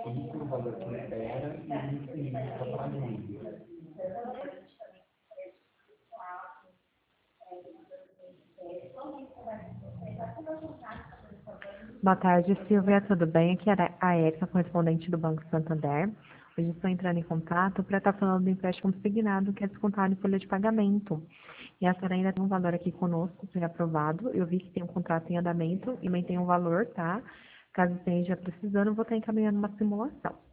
o valor que espera e trabalho livre. Boa tarde, Silvia, tudo bem? Aqui é a Érica, correspondente do Banco Santander. Hoje estou entrando em contato para estar falando do empréstimo consignado que é descontado em folha de pagamento. E a senhora ainda tem um valor aqui conosco, foi aprovado. Eu vi que tem um contrato em andamento e também tem um valor, tá? Caso esteja precisando, vou estar encaminhando uma simulação.